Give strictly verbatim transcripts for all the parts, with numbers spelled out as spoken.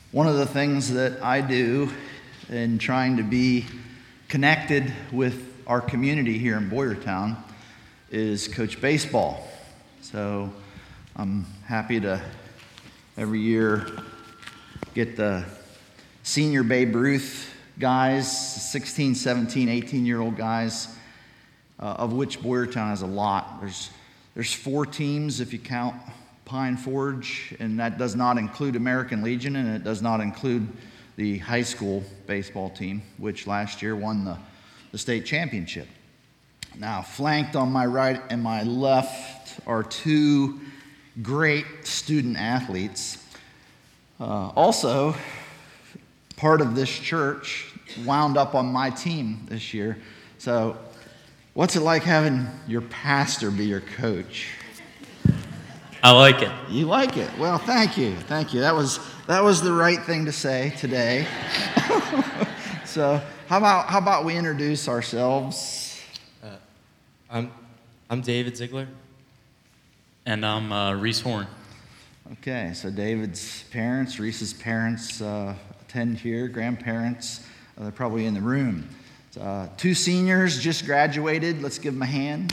One of the things that I do in trying to be connected with our community here in Boyertown is coach baseball. So I'm happy to every year get the senior Babe Ruth guys, sixteen, seventeen, eighteen-year-old guys, uh, of which Boyertown has a lot. There's there's four teams if you count Pine Forge, and that does not include American Legion, and it does not include the high school baseball team, which last year won the, the state championship. Now, flanked on my right and my left are two great student athletes. Uh, also, part of this church wound up on my team this year. So, what's it like having your pastor be your coach? I like it. You like it? Well, thank you. Thank you. That was that was the right thing to say today. So, how about how about we introduce ourselves? Uh, I'm I'm David Ziegler. And I'm uh, Reese Horn. Okay, so David's parents, Reese's parents uh, attend here, grandparents, uh, they're probably in the room. Uh, two seniors just graduated. Let's give them a hand.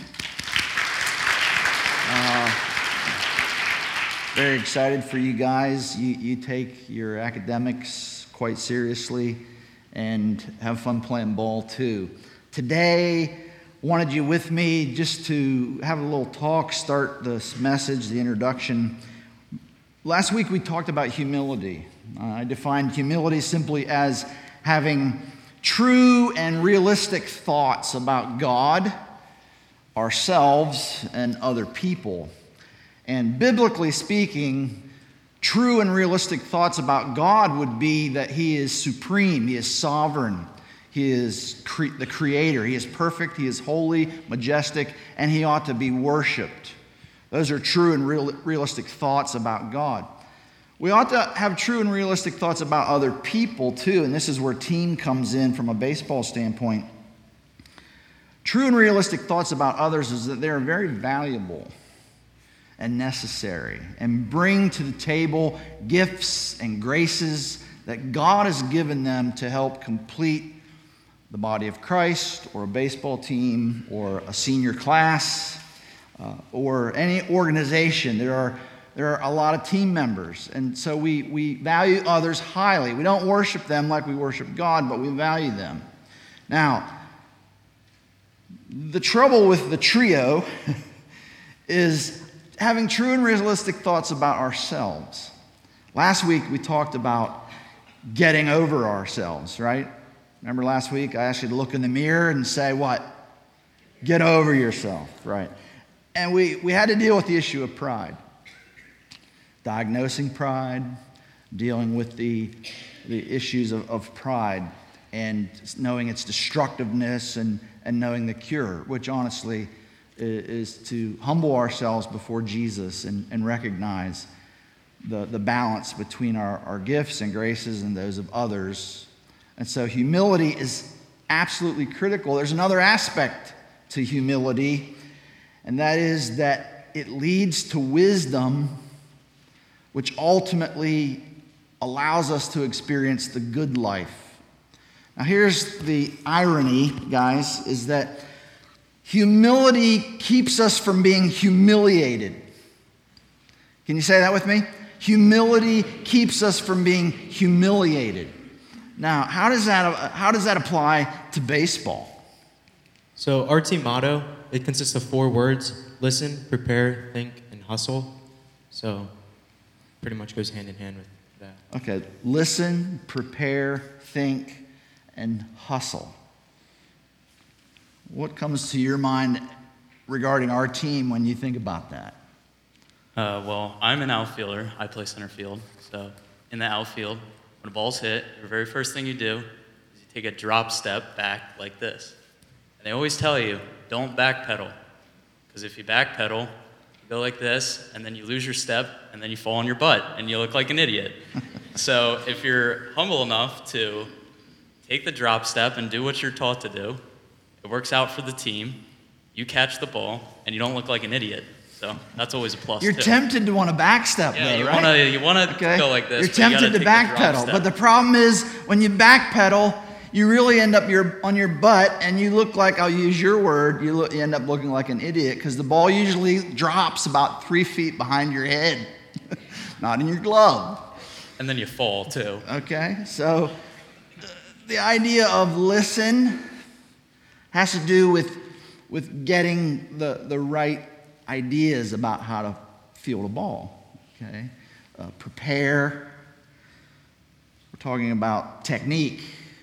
Uh, very excited for you guys. You, you take your academics quite seriously and have fun playing ball too. Today, wanted you with me just to have a little talk, start this message, the introduction. Last week we talked about humility. Uh, I defined humility simply as having true and realistic thoughts about God, ourselves, and other people. And biblically speaking, true and realistic thoughts about God would be that He is supreme, He is sovereign, He is cre- the creator, He is perfect, He is holy, majestic, and He ought to be worshiped. Those are true and real- realistic thoughts about God. We ought to have true and realistic thoughts about other people too, and this is where team comes in from a baseball standpoint. True and realistic thoughts about others is that they're very valuable and necessary and bring to the table gifts and graces that God has given them to help complete the body of Christ or a baseball team or a senior class uh, or any organization. There are There are a lot of team members, and so we, we value others highly. We don't worship them like we worship God, but we value them. Now, the trouble with the trio is having true and realistic thoughts about ourselves. Last week, we talked about getting over ourselves, right? Remember last week, I asked you to look in the mirror and say what? Get over yourself, right? And we, we had to deal with the issue of pride. Diagnosing pride, dealing with the, the issues of, of pride, and knowing its destructiveness and, and knowing the cure, which honestly is, is to humble ourselves before Jesus and, and recognize the, the balance between our, our gifts and graces and those of others. And so humility is absolutely critical. There's another aspect to humility, and that is that it leads to wisdom, which ultimately allows us to experience the good life. Now here's the irony, guys, is that humility keeps us from being humiliated. Can you say that with me? Humility keeps us from being humiliated. Now, how does that, how does that apply to baseball? So our team motto, it consists of four words: listen, prepare, think, and hustle. So pretty much goes hand in hand with that. Okay, listen, prepare, think, and hustle. What comes to your mind regarding our team when you think about that? Uh, well, I'm an outfielder. I play center field. So in the outfield, when a ball's hit, the very first thing you do is you take a drop step back like this. And they always tell you, don't backpedal. Because if you backpedal, you go like this, and then you lose your step, and then you fall on your butt, and you look like an idiot. So if you're humble enough to take the drop step and do what you're taught to do, it works out for the team, you catch the ball, and you don't look like an idiot. So that's always a plus, You're too. tempted to want to backstep, Yeah, though, you right? wanna you wanna Okay. go like this. You're but you tempted gotta to take the drop backpedal, step. but the problem is when you backpedal, you really end up your, on your butt, and you look like, I'll use your word, you, look, you end up looking like an idiot because the ball usually drops about three feet behind your head, not in your glove. And then you fall, too. Okay, so the idea of listen has to do with, with getting the, the right ideas about how to field a ball. Okay, uh, prepare. We're talking about technique.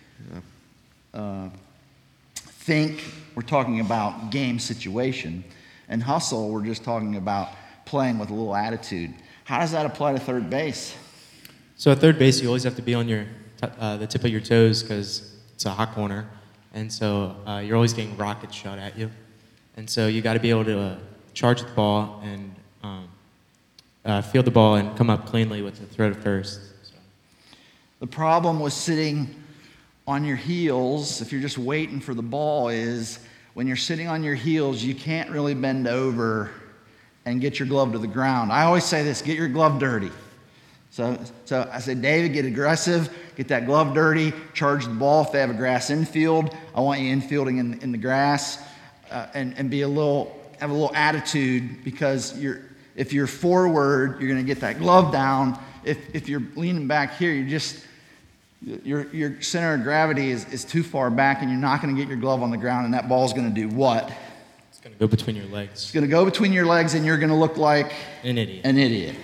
Uh, uh, think. We're talking about game situation. And hustle. We're just talking about playing with a little attitude. How does that apply to third base? So at third base, you always have to be on your t- uh, the tip of your toes because it's a hot corner, and so uh, you're always getting rockets shot at you, and so you got to be able to uh, charge the ball and um, uh, field the ball and come up cleanly with the throw to first. So. The problem with sitting on your heels, if you're just waiting for the ball, is when you're sitting on your heels, you can't really bend over and get your glove to the ground. I always say this: get your glove dirty. So, so I said, David, get aggressive, get that glove dirty, charge the ball. If they have a grass infield, I want you infielding in, in the grass, uh, and, and be a little, have a little attitude, because you're, if you're forward, you're going to get that glove down. If, if you're leaning back here, you're just, your, your center of gravity is, is too far back, and you're not going to get your glove on the ground, and that ball's going to do what? It's going to go between your legs. It's going to go between your legs, and you're going to look like An idiot. an idiot.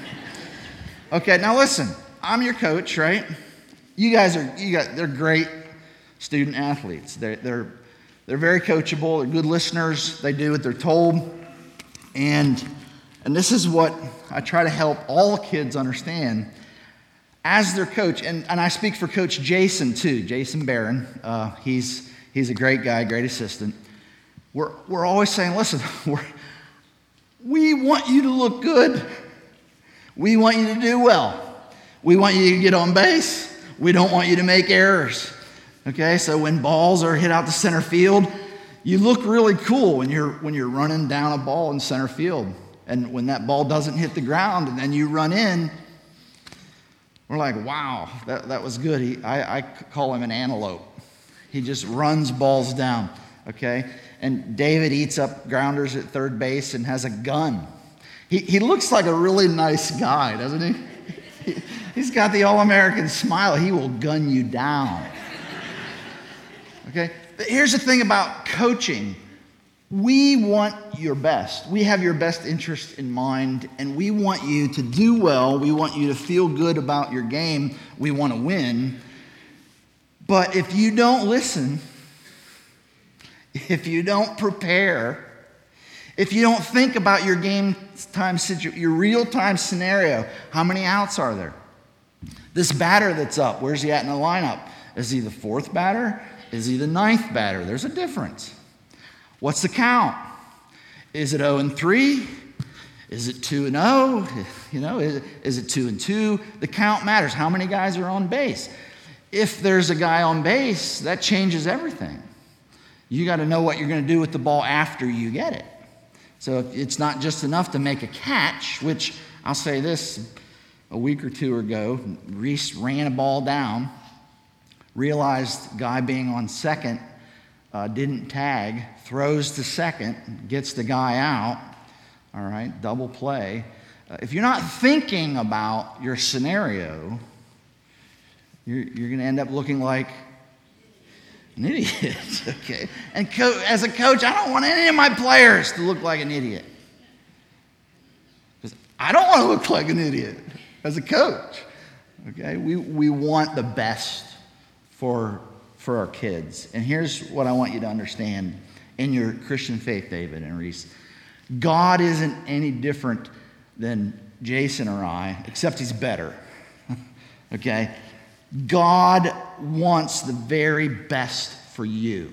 Okay, now listen, I'm your coach, right? You guys are, you got, they're great student athletes. They're, they're, they're very coachable. They're good listeners. They do what they're told. And, and this is what I try to help all kids understand as their coach. And, and I speak for Coach Jason, too, Jason Barron. Uh, he's, he's a great guy, great assistant. We're, we're always saying, listen, we're, we want you to look good. We want you to do well. We want you to get on base. We don't want you to make errors. Okay, so when balls are hit out to center field, you look really cool when you're when you're running down a ball in center field. And when that ball doesn't hit the ground and then you run in, we're like, wow, that, that was good. He, I, I call him an antelope. He just runs balls down. Okay, and David eats up grounders at third base and has a gun. He, he looks like a really nice guy, doesn't he? he he's got the all-American smile. He will gun you down. Okay? But here's the thing about coaching. We want your best. We have your best interest in mind, and we want you to do well. We want you to feel good about your game. We want to win. But if you don't listen, if you don't prepare, if you don't think about your game time situation, your real-time scenario, how many outs are there? This batter that's up, where's he at in the lineup? Is he the fourth batter? Is he the ninth batter? There's a difference. What's the count? Is it oh and three? Is it two and oh? You know, is, is it two and two? The count matters. How many guys are on base? If there's a guy on base, that changes everything. You got to know what you're going to do with the ball after you get it. So it's not just enough to make a catch, which I'll say this, a week or two ago, Reese ran a ball down, realized guy being on second uh, didn't tag, throws to second, gets the guy out, all right, double play. Uh, if you're not thinking about your scenario, you're, you're going to end up looking like an idiot, okay? And co- as a coach, I don't want any of my players to look like an idiot. Because I don't want to look like an idiot as a coach, okay? We, we want the best for, for our kids. And here's what I want you to understand in your Christian faith, David and Reese. God isn't any different than Jason or I, except he's better, okay? God wants the very best for you.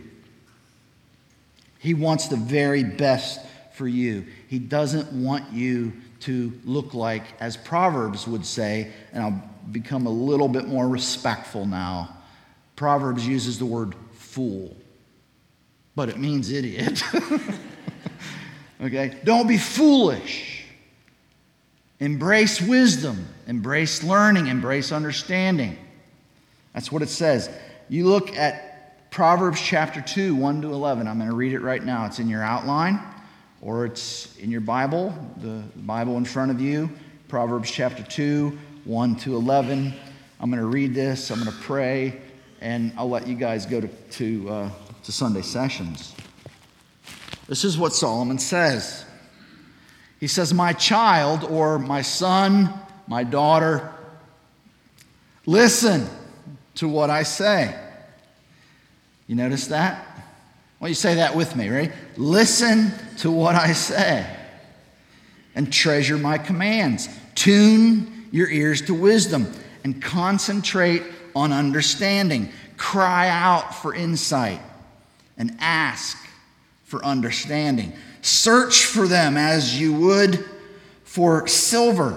He wants the very best for you. He doesn't want you to look like, as Proverbs would say, and I'll become a little bit more respectful now. Proverbs uses the word fool, but it means idiot. Okay? Don't be foolish. Embrace wisdom. Embrace learning. Embrace understanding. That's what it says. You look at Proverbs chapter two, one to eleven. I'm going to read it right now. It's in your outline, or it's in your Bible, the Bible in front of you. Proverbs chapter two, one to eleven. I'm going to read this. I'm going to pray, and I'll let you guys go to, to, uh, to Sunday sessions. This is what Solomon says. He says, my child, or my son, my daughter, listen to what I say. You notice that? Well, you say that with me, right? Listen to what I say and treasure my commands. Tune your ears to wisdom and concentrate on understanding. Cry out for insight and ask for understanding. Search for them as you would for silver.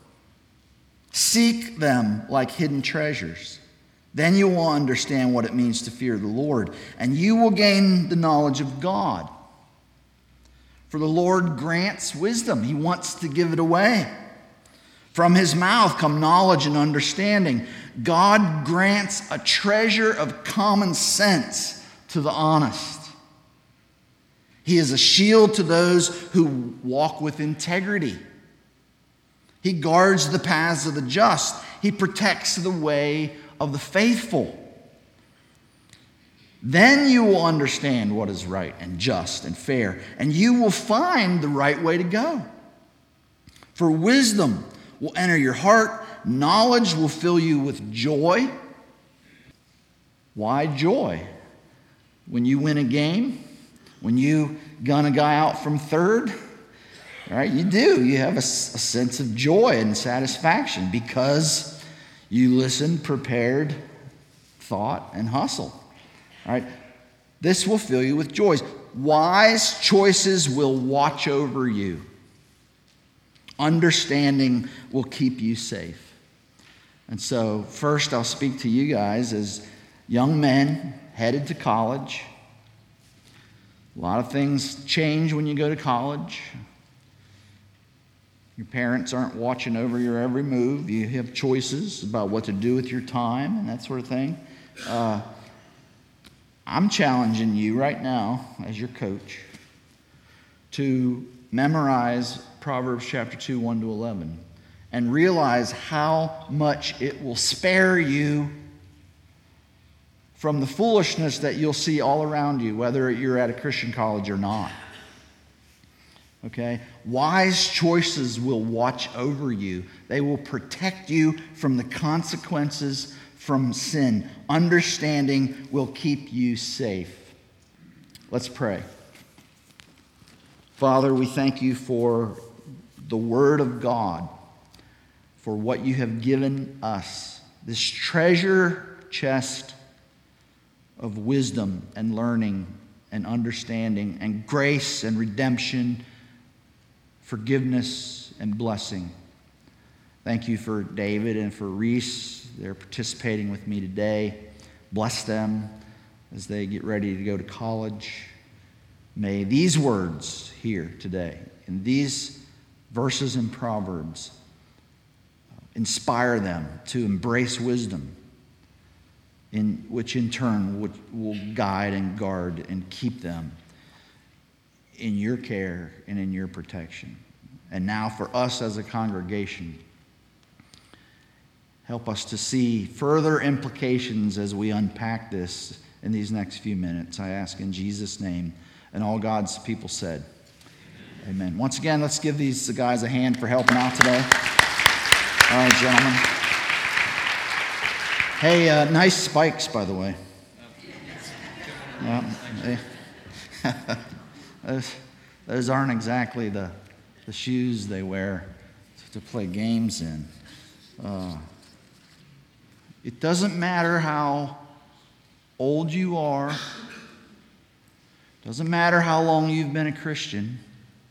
Seek them like hidden treasures. Then you will understand what it means to fear the Lord, and you will gain the knowledge of God. For the Lord grants wisdom. He wants to give it away. From his mouth come knowledge and understanding. God grants a treasure of common sense to the honest. He is a shield to those who walk with integrity. He guards the paths of the just. He protects the way of the faithful. Then you will understand what is right and just and fair, and you will find the right way to go. For wisdom will enter your heart, knowledge will fill you with joy. Why joy? When you win a game, when you gun a guy out from third, right? You do. You have a, a sense of joy and satisfaction because you listened, prepared, thought, and hustled. All right? This will fill you with joys. Wise choices will watch over you. Understanding will keep you safe. And so, first, I'll speak to you guys as young men headed to college. A lot of things change when you go to college. Your parents aren't watching over your every move. You have choices about what to do with your time and that sort of thing. Uh, I'm challenging you right now, as your coach, to memorize Proverbs chapter two, one to eleven, and realize how much it will spare you from the foolishness that you'll see all around you, whether you're at a Christian college or not. Okay? Wise choices will watch over you. They will protect you from the consequences from sin. Understanding will keep you safe. Let's pray. Father, we thank you for the Word of God, for what you have given us, this treasure chest of wisdom and learning and understanding and grace and redemption, forgiveness and blessing. Thank you for David and for Reese. They're participating with me today. Bless them as they get ready to go to college. May these words here today, in these verses in Proverbs, inspire them to embrace wisdom, in which in turn will, will guide and guard and keep them in your care and in your protection. And now for us as a congregation, help us to see further implications as we unpack this in these next few minutes. I ask in Jesus' name, and all God's people said, amen. Amen. Once again, let's give these guys a hand for helping out today. All right, gentlemen. Hey, uh, nice spikes, by the way. Yeah, they, those, those aren't exactly the, the shoes they wear to play games in. Uh, it doesn't matter how old you are. Doesn't matter how long you've been a Christian.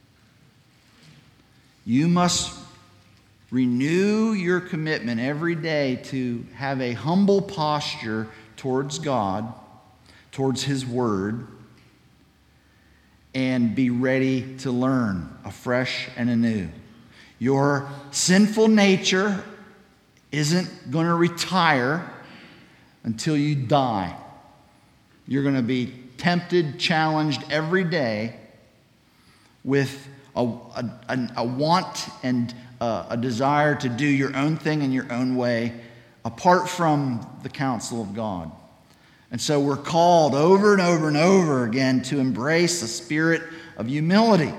You must renew your commitment every day to have a humble posture towards God, towards His Word, and be ready to learn afresh and anew. Your sinful nature isn't going to retire until you die. You're going to be tempted, challenged every day with a, a, a want and a, a desire to do your own thing in your own way, apart from the counsel of God. And so we're called over and over and over again to embrace a spirit of humility.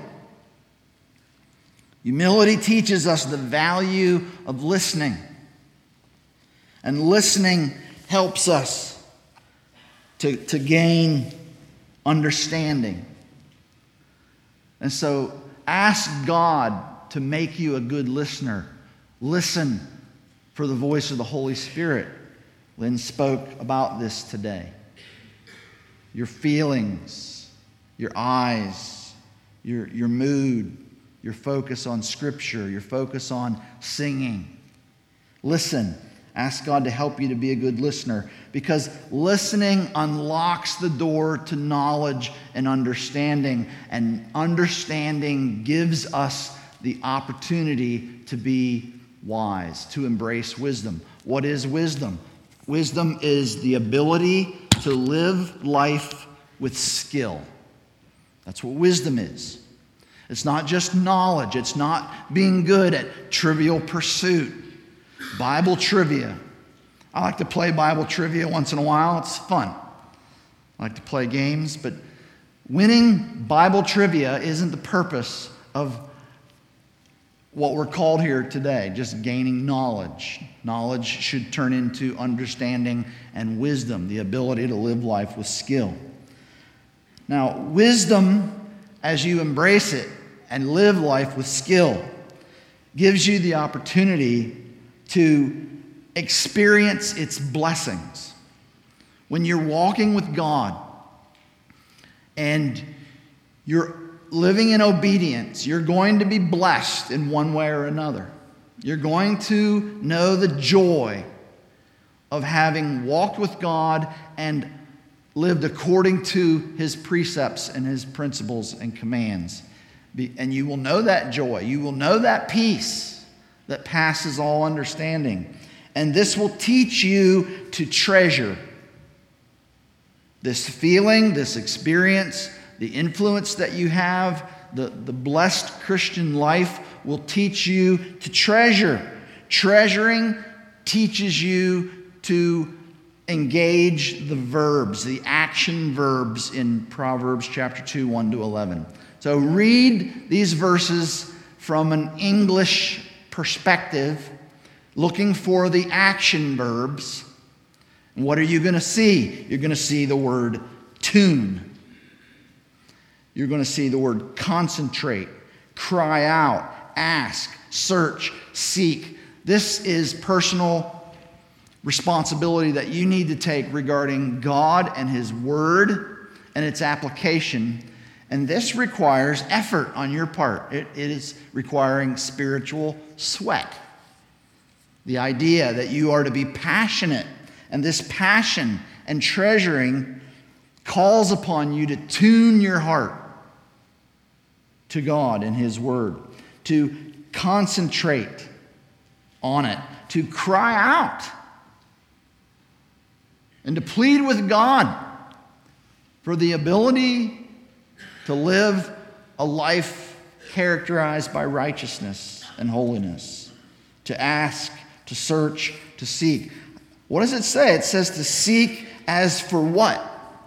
Humility teaches us the value of listening. And listening helps us to, to gain understanding. And so ask God to make you a good listener. Listen for the voice of the Holy Spirit. Lynn spoke about this today. Your feelings, your eyes, your, your mood, your focus on Scripture, your focus on singing. Listen. Ask God to help you to be a good listener, because listening unlocks the door to knowledge and understanding, and understanding gives us the opportunity to be wise, to embrace wisdom. What is wisdom? Wisdom is the ability to live life with skill. That's what wisdom is. It's not just knowledge. It's not being good at trivial pursuit. Bible trivia. I like to play Bible trivia once in a while. It's fun. I like to play games, but winning Bible trivia isn't the purpose of what we're called here today, just gaining knowledge. Knowledge should turn into understanding and wisdom, the ability to live life with skill. Now, wisdom, as you embrace it and live life with skill, gives you the opportunity to experience its blessings. When you're walking with God and you're living in obedience, you're going to be blessed in one way or another. You're going to know the joy of having walked with God and lived according to His precepts and His principles and commands. And you will know that joy. You will know that peace that passes all understanding. And this will teach you to treasure this feeling, this experience, the influence that you have, the, the blessed Christian life will teach you to treasure. Treasuring teaches you to engage the verbs, the action verbs in Proverbs chapter two, one to eleven. So read these verses from an English perspective, looking for the action verbs. And what are you going to see? You're going to see the word tune. You're going to see the word concentrate, cry out, ask, search, seek. This is personal responsibility that you need to take regarding God and His Word and its application. And this requires effort on your part. It, it is requiring spiritual sweat. The idea that you are to be passionate, and this passion and treasuring calls upon you to tune your heart to God and His Word, to concentrate on it, to cry out, and to plead with God for the ability to live a life characterized by righteousness and holiness, to ask, to search, to seek. What does it say? It says to seek as for what?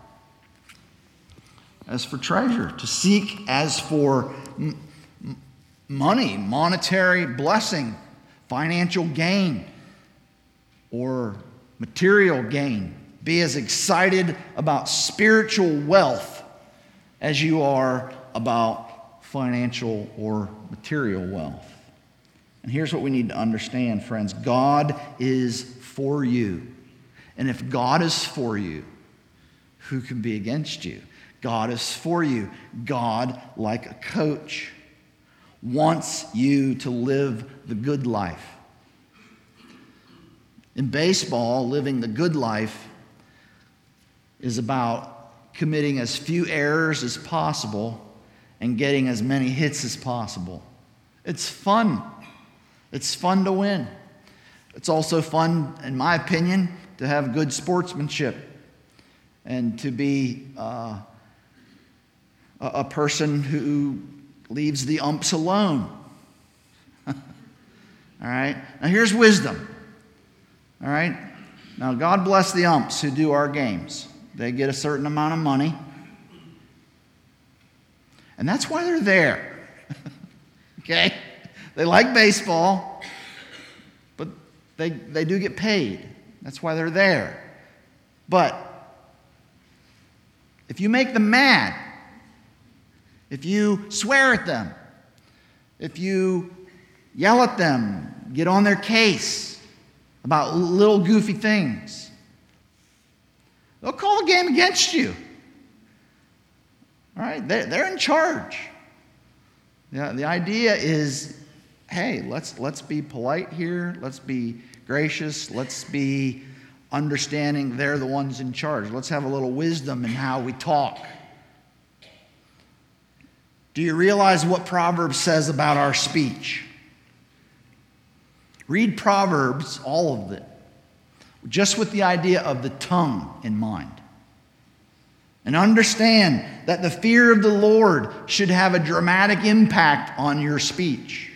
As for treasure. To seek as for m- money, monetary blessing, financial gain, or material gain. Be as excited about spiritual wealth as you are about financial or material wealth. And here's what we need to understand, friends. God is for you. And if God is for you, who can be against you? God is for you. God, like a coach, wants you to live the good life. In baseball, living the good life is about committing as few errors as possible and getting as many hits as possible. It's fun. It's fun to win. It's also fun, in my opinion, to have good sportsmanship and to be uh, a, a person who leaves the umps alone. All right? Now here's wisdom. All right? Now God bless the umps who do our games. They get a certain amount of money. And that's why they're there. Okay? They like baseball, but they, they do get paid. That's why they're there. But if you make them mad, if you swear at them, if you yell at them, get on their case about little goofy things, they'll call a game against you. All right? They're, they're in charge. Yeah, the idea is, hey, let's, let's be polite here. Let's be gracious. Let's be understanding they're the ones in charge. Let's have a little wisdom in how we talk. Do you realize what Proverbs says about our speech? Read Proverbs, all of it, just with the idea of the tongue in mind. And understand that the fear of the Lord should have a dramatic impact on your speech.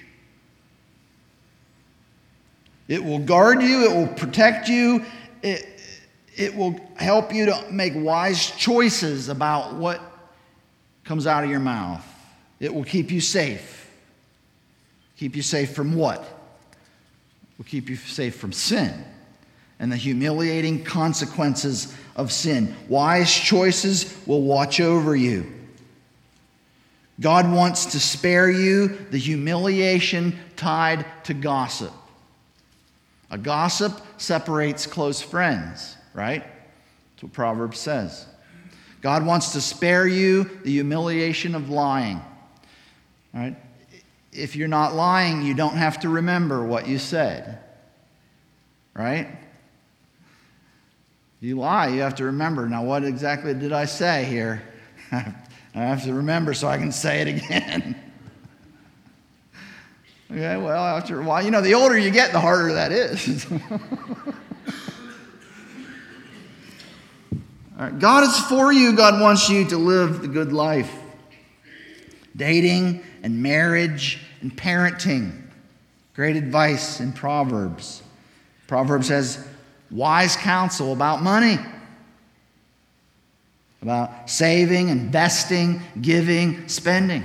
It will guard you, it will protect you, it, it will help you to make wise choices about what comes out of your mouth. It will keep you safe. Keep you safe from what? It will keep you safe from sin and the humiliating consequences of sin. Wise choices will watch over you. God wants to spare you the humiliation tied to gossip. A gossip separates close friends, right? That's what Proverbs says. God wants to spare you the humiliation of lying. All right? If you're not lying, you don't have to remember what you said. Right? You lie, you have to remember. Now, what exactly did I say here? I have to remember so I can say it again. Okay, well, after a while, you know, the older you get, the harder that is. All right, God is for you. God wants you to live the good life. Dating and marriage and parenting. Great advice in Proverbs. Proverbs has wise counsel about money, about saving, investing, giving, spending.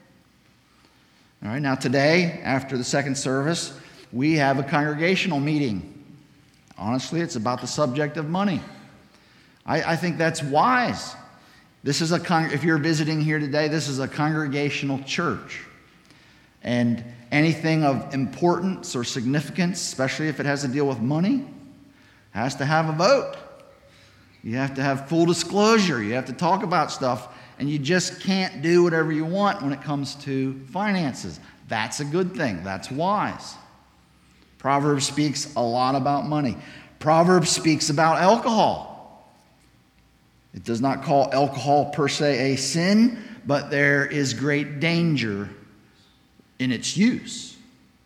All right, now today, after the second service, we have a congregational meeting. Honestly, it's about the subject of money. I, I think that's wise. This is a con- if you're visiting here today, this is a congregational church. And anything of importance or significance, especially if it has to deal with money, has to have a vote. You have to have full disclosure. You have to talk about stuff. And you just can't do whatever you want when it comes to finances. That's a good thing. That's wise. Proverbs speaks a lot about money. Proverbs speaks about alcohol. It does not call alcohol per se a sin, but there is great danger in its use.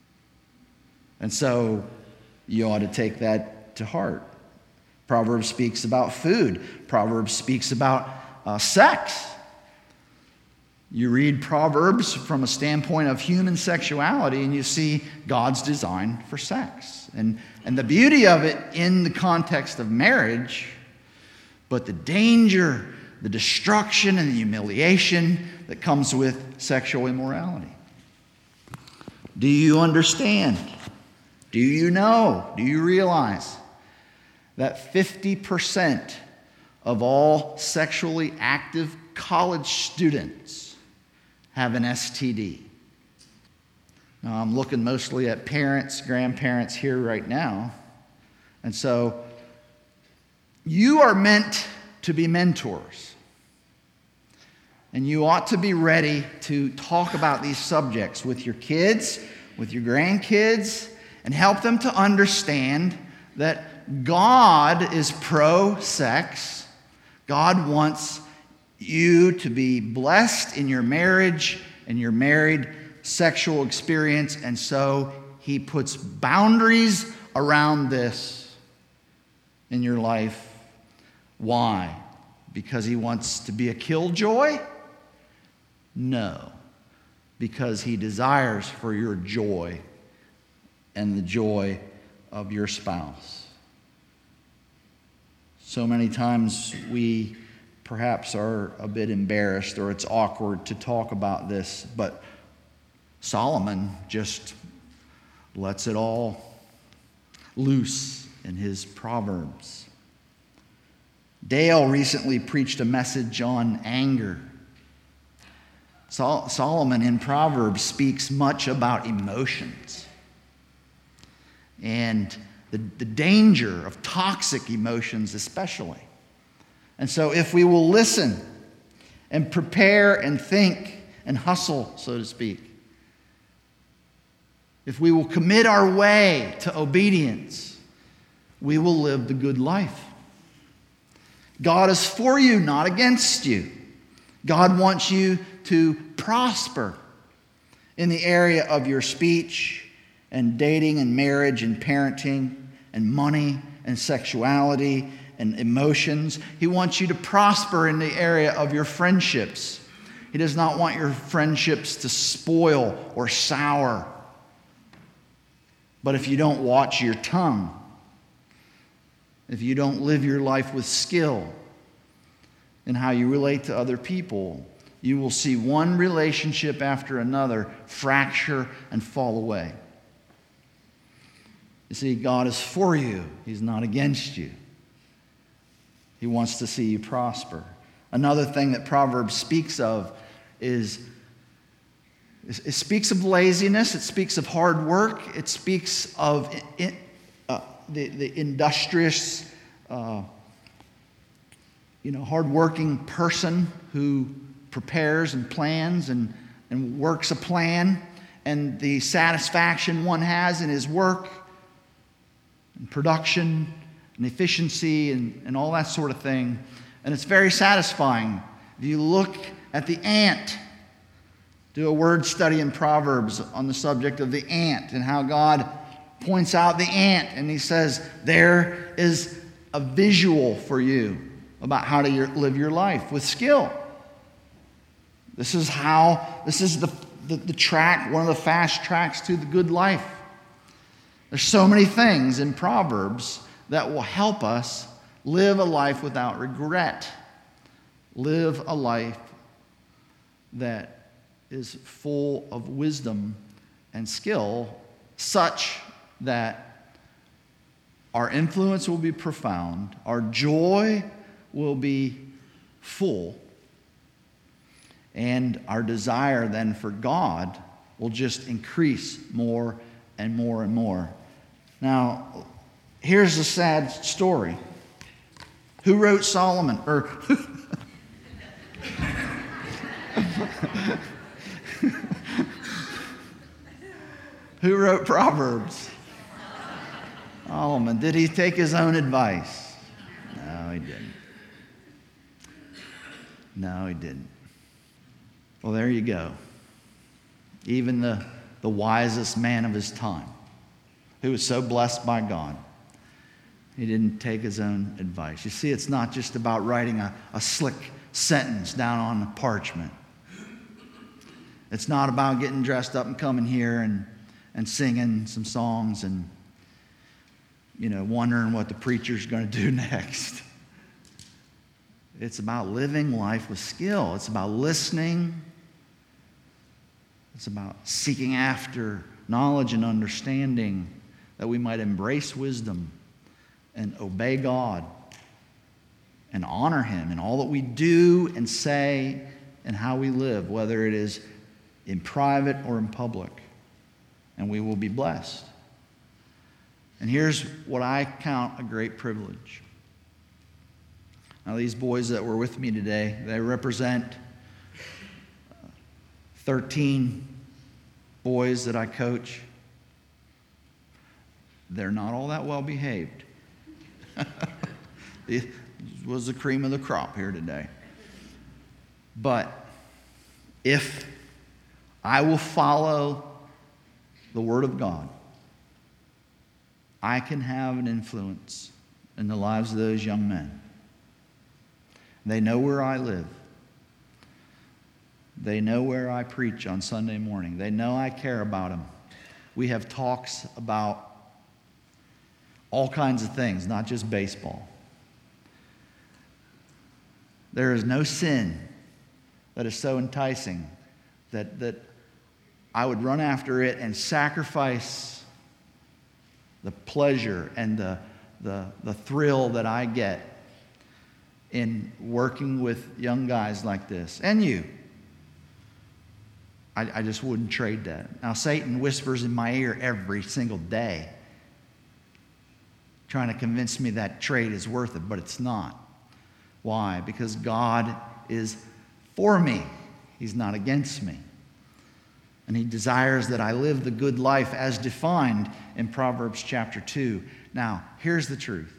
And so you ought to take that to heart. Proverbs speaks about food. Proverbs speaks about uh, sex. You read Proverbs from a standpoint of human sexuality, and you see God's design for sex. And, and the beauty of it in the context of marriage, but the danger, the destruction, and the humiliation that comes with sexual immorality. Do you understand? Do you know? Do you realize that fifty percent of all sexually active college students have an S T D? Now, I'm looking mostly at parents, grandparents here right now. And so you are meant to be mentors. And you ought to be ready to talk about these subjects with your kids, with your grandkids, and help them to understand that God is pro-sex. God wants you to be blessed in your marriage and your married sexual experience, and so he puts boundaries around this in your life. Why? Because he wants to be a killjoy? No. Because he desires for your joy and the joy of your spouse. So many times we perhaps are a bit embarrassed, or it's awkward to talk about this, but Solomon just lets it all loose in his Proverbs. Dale recently preached a message on anger. Sol- Solomon in Proverbs speaks much about emotions and the, the danger of toxic emotions especially. And so if we will listen and prepare and think and hustle, so to speak, if we will commit our way to obedience, we will live the good life. God is for you, not against you. God wants you to prosper in the area of your speech and dating and marriage and parenting and money and sexuality and emotions. He wants you to prosper in the area of your friendships. He does not want your friendships to spoil or sour. But if you don't watch your tongue, if you don't live your life with skill in how you relate to other people, you will see one relationship after another fracture and fall away. You see, God is for you. He's not against you. He wants to see you prosper. Another thing that Proverbs speaks of is it speaks of laziness. It speaks of hard work. It speaks of it, uh, the, the industrious, uh, you know, hardworking person who prepares and plans and, and works a plan, and the satisfaction one has in his work and production and efficiency and, and all that sort of thing. And it's very satisfying. If you look at the ant, do a word study in Proverbs on the subject of the ant and how God points out the ant, and he says there is a visual for you about how to live your life with skill. This is how, this is the, the, the track, one of the fast tracks to the good life. There's so many things in Proverbs that will help us live a life without regret. Live a life that is full of wisdom and skill, such that our influence will be profound, our joy will be full, and our desire then for God will just increase more and more and more. Now, here's a sad story. Who wrote Solomon? Or who wrote Proverbs? Solomon. Did he take his own advice? No, he didn't. No, he didn't. Well, there you go. Even the, the wisest man of his time, who was so blessed by God, he didn't take his own advice. You see, it's not just about writing a, a slick sentence down on the parchment. It's not about getting dressed up and coming here and, and singing some songs and, you know, wondering what the preacher's going to do next. It's about living life with skill. It's about listening. It's about seeking after knowledge and understanding that we might embrace wisdom and obey God and honor Him in all that we do and say and how we live, whether it is in private or in public. And we will be blessed. And here's what I count a great privilege. Now, these boys that were with me today, they represent thirteen boys that I coach. They're not all that well behaved. It was the cream of the crop here today. But if I will follow the Word of God, I can have an influence in the lives of those young men. They know where I live. They know where I preach on Sunday morning. They know I care about them. We have talks about all kinds of things, not just baseball. There is no sin that is so enticing that, that I would run after it and sacrifice the pleasure and the, the, the thrill that I get in working with young guys like this. And you. I, I just wouldn't trade that. Now, Satan whispers in my ear every single day, trying to convince me that trade is worth it, but it's not. Why? Because God is for me. He's not against me. And He desires that I live the good life as defined in Proverbs chapter two. Now, here's the truth.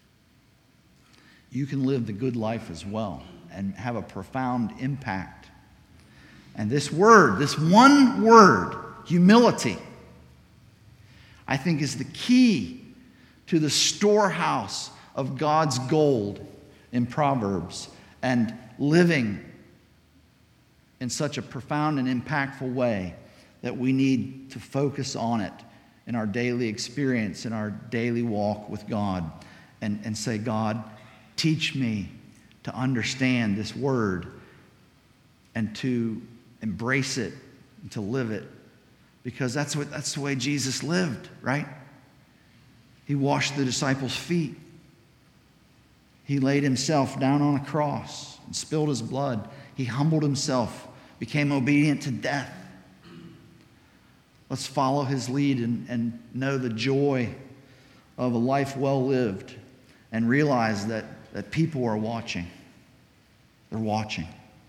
You can live the good life as well and have a profound impact. And this word, this one word, humility, I think is the key to the storehouse of God's gold in Proverbs, and living in such a profound and impactful way that we need to focus on it in our daily experience, in our daily walk with God, and, and say, God, teach me to understand this word and to embrace it and to live it, because that's what that's the way Jesus lived, right? He washed the disciples' feet. He laid himself down on a cross and spilled his blood. He humbled himself, became obedient to death. Let's follow his lead and, and know the joy of a life well lived, and realize that, that people are watching. They're watching.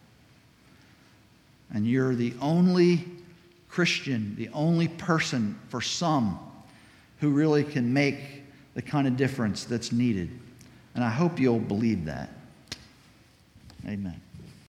And you're the only Christian, the only person for some who really can make the kind of difference that's needed. And I hope you'll believe that. Amen.